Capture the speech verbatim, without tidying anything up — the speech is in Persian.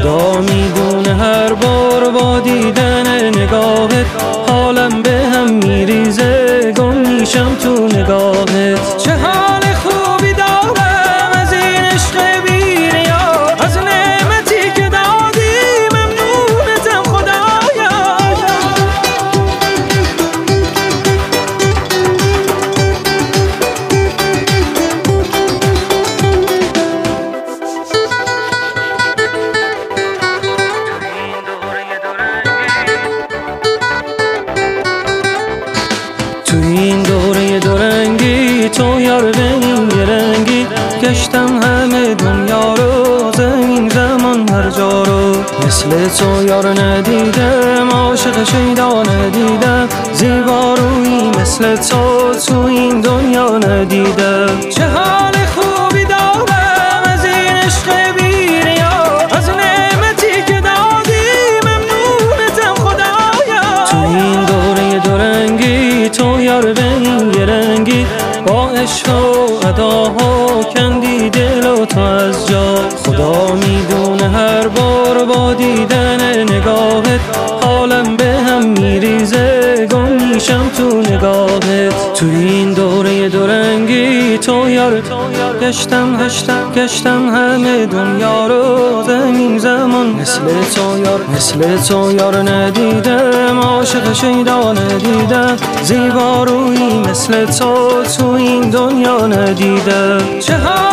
خدا میدونه هر بار با دیدن نگاهت حالم به هم میریزه، گم میشم تو نگاهت. چه حال خوبی دارم از این عشق بی‌نیا، از نعمتی که دادی ممنونتم خدایا. تو این دوره دورنگی تو یار به این رنگی، گشتم همه دنیا رو، زمین زمان هر جا رو. مثل تو یار ندیدم، عاشق شیدا ندیدم، زیبا رویی مثل تو تو این دنیا ندیدم. چه حال خوبی دارم از این عشق بی‌نیا، از نعمتی که دادی ممنونتم خدایا. تو این دوره دورنگی تو یار به این رنگی، با عشق و اداها کندی دل و تو از جا. خدا میدونه هر بار با دیدن نگاهت حالم به هم میریزه، گم میشم تو نگاهت. تو این دوره دورنگی تو یار گشتم گشتم گشتم همه دنیا رو، زمین زمان مثل تو یار مثل تو یار ندیدم، عاشق شیدا ندیدم، زیبا رویی مثل تو تو این دنیا ندیدم. چه